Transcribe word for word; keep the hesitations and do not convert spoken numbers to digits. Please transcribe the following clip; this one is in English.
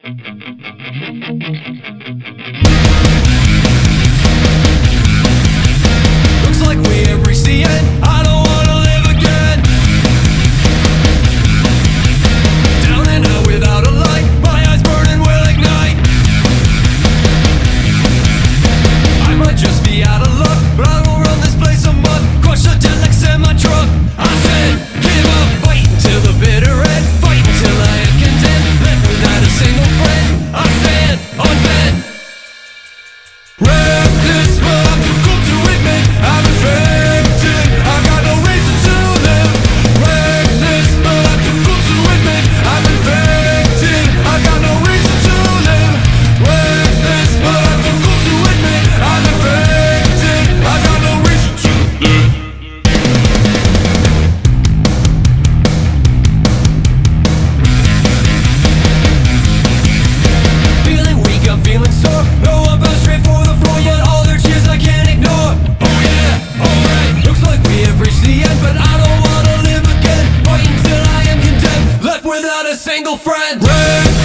Looks like we have reached the end. I don't wanna live again. Down and out without a light, my eyes burning will ignite. I might just be out of luck, but I will run this place of mud. Crush the dead like semi-truck. I said, give up, fight until the bitter end. Fight until I am condemned, left without a single friend. I stand unbent. Reckless, but I'm too cool to admit I'm infected. I got no reason to live. Reckless, but I'm too cool to admit I'm infected. I got no reason to live. Reckless, but I'm too cool to admit I'm infected. I got no reason to live. Feeling weak, I'm feeling sore. No one bound straight for the floor, yet all their cheers I can't ignore. Oh yeah, alright. Looks like we have reached the end, but I don't wanna live again. Fight until I am condemned, left without a single friend. Red